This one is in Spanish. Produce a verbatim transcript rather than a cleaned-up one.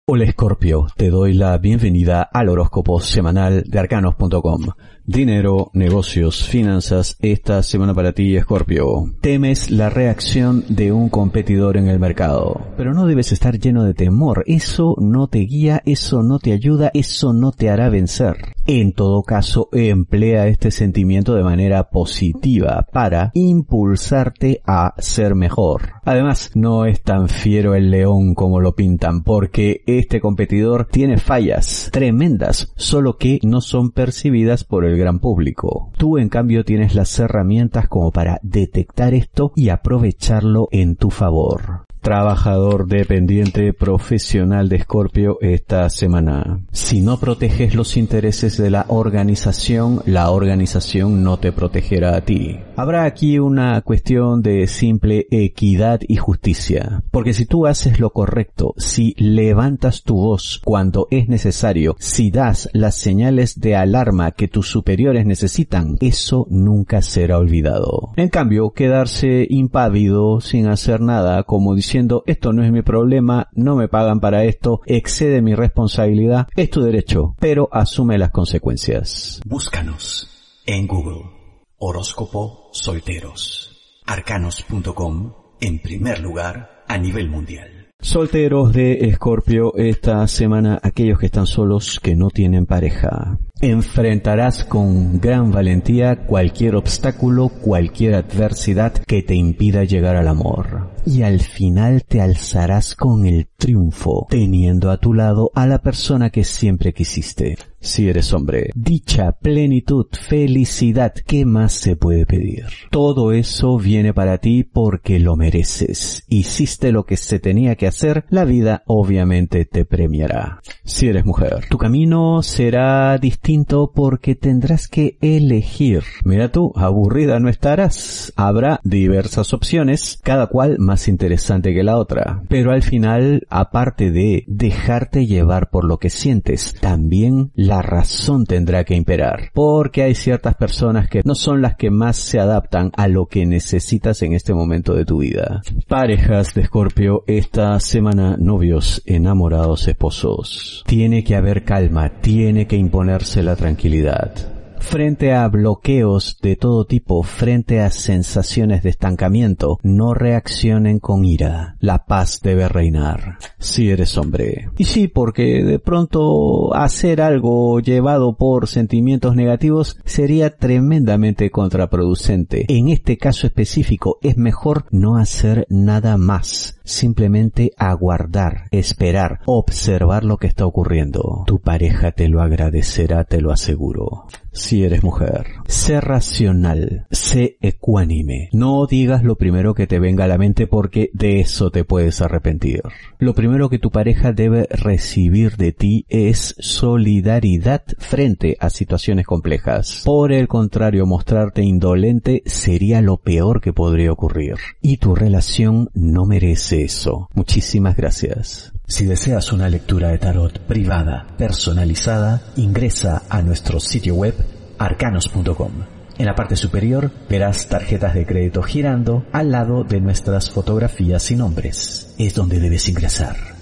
Hola Escorpio, te doy la bienvenida al horóscopo semanal de arcanos punto com. Dinero, negocios, finanzas, esta semana para ti, Escorpio. Temes la reacción de un competidor en el mercado, pero no debes estar lleno de temor. Eso no te guía, eso no te ayuda, eso no te hará vencer. En todo caso, emplea este sentimiento de manera positiva para impulsarte a ser mejor. Además, no es tan fiero el león como lo pintan, porque este competidor tiene fallas tremendas, solo que no son percibidas por el gran público. Tú, en cambio, tienes las herramientas como para detectar esto y aprovecharlo en tu favor. Trabajador dependiente profesional de Escorpio esta semana. Si no proteges los intereses de la organización, la organización no te protegerá a ti. Habrá aquí una cuestión de simple equidad y justicia. Porque si tú haces lo correcto, si levantas tu voz cuando es necesario, si das las señales de alarma que tus superiores necesitan, eso nunca será olvidado. En cambio, quedarse impávido sin hacer nada, como diciendo esto no es mi problema, no me pagan para esto, excede mi responsabilidad, es tu derecho, pero asume las consecuencias. Búscanos en Google, horóscopo solteros, arcanos punto com, en primer lugar a nivel mundial. Solteros de Escorpio esta semana, aquellos que están solos, que no tienen pareja. Enfrentarás con gran valentía cualquier obstáculo, cualquier adversidad que te impida llegar al amor. Y al final te alzarás con el triunfo, teniendo a tu lado a la persona que siempre quisiste. Si eres hombre, dicha, plenitud, felicidad, ¿qué más se puede pedir? Todo eso viene para ti porque lo mereces. Hiciste lo que se tenía que hacer, la vida obviamente te premiará. Si eres mujer, tu camino será distinto porque tendrás que elegir. Mira tú, aburrida no estarás. Habrá diversas opciones, cada cual más interesante que la otra. Pero al final, aparte de dejarte llevar por lo que sientes, también la razón tendrá que imperar, porque hay ciertas personas que no son las que más se adaptan a lo que necesitas en este momento de tu vida. Parejas de Escorpio esta semana, novios, enamorados, esposos. Tiene que haber calma, tiene que imponerse la tranquilidad. Frente a bloqueos de todo tipo, frente a sensaciones de estancamiento, no reaccionen con ira. La paz debe reinar, si eres hombre. Y sí, porque de pronto hacer algo llevado por sentimientos negativos sería tremendamente contraproducente. En este caso específico, es mejor no hacer nada más. Simplemente aguardar, esperar, observar lo que está ocurriendo. Tu pareja te lo agradecerá, te lo aseguro. Si eres mujer, sé racional, sé ecuánime. No digas lo primero que te venga a la mente porque de eso te puedes arrepentir. Lo primero que tu pareja debe recibir de ti es solidaridad frente a situaciones complejas. Por el contrario, mostrarte indolente sería lo peor que podría ocurrir. Y tu relación no merece eso. Muchísimas gracias. Si deseas una lectura de tarot privada, personalizada, ingresa a nuestro sitio web arcanos punto com. En la parte superior verás tarjetas de crédito girando al lado de nuestras fotografías y nombres. Es donde debes ingresar.